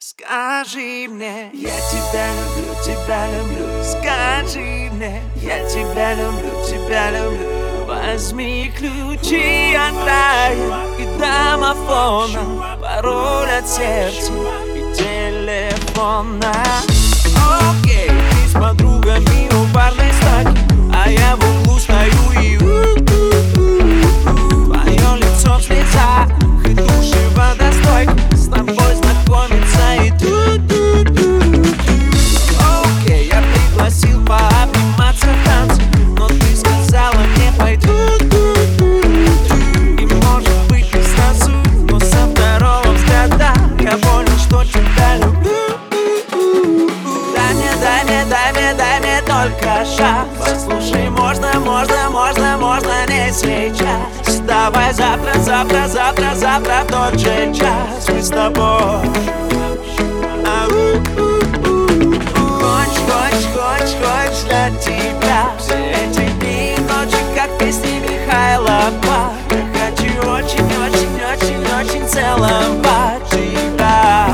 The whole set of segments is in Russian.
Скажи мне, я тебя люблю, тебя люблю. Скажи мне, я тебя люблю, тебя люблю. Возьми ключи от рая и домофона, пароль от сердца и телефона. Окей, ты с подругами у барной стойки, а я в углу стою и твое лицо в слезах и души водостойка. С тобой знакомиться и окей, я пригласил пообниматься в танце, но ты сказала не пойду. И может быть не сразу, но со второго взгляда я понял, что тебя люблю. Дай мне только шаг. Послушай, можно не сейчас. Давай завтра в тот же час мы с тобой. Хочешь для тебя все эти дни и ночи, как песни Михаила Баха. Хочу очень целовать тебя.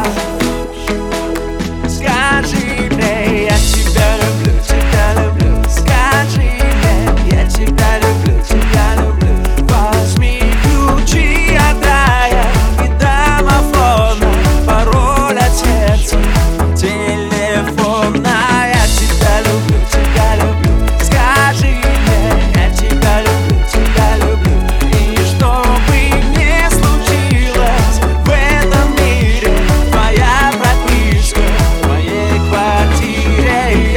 Скажи мне, я тебя люблю, тебя люблю. Скажи мне, я тебя люблю, тебя люблю. Возьми ключи от рая и домофона, пароль от сердца, телефона. Я тебя люблю, тебя люблю. Скажи мне, я тебя люблю. И что бы ни случилось в этом мире, твоя прописка в моей квартире.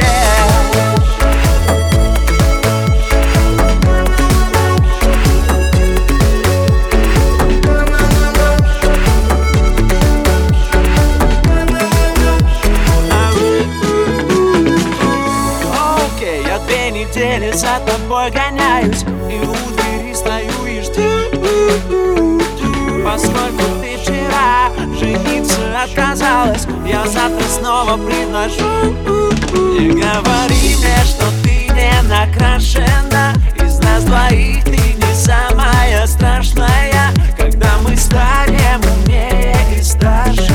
Окей, я 2 недели за тобой гоняюсь, и у двери стою и жду. Поскольку ты вчера жениться отказалась, я завтра снова предложу. Не говори мне, что ты не накрашена. Из нас двоих ты не самая страшная. Когда мы станем умнее и старше,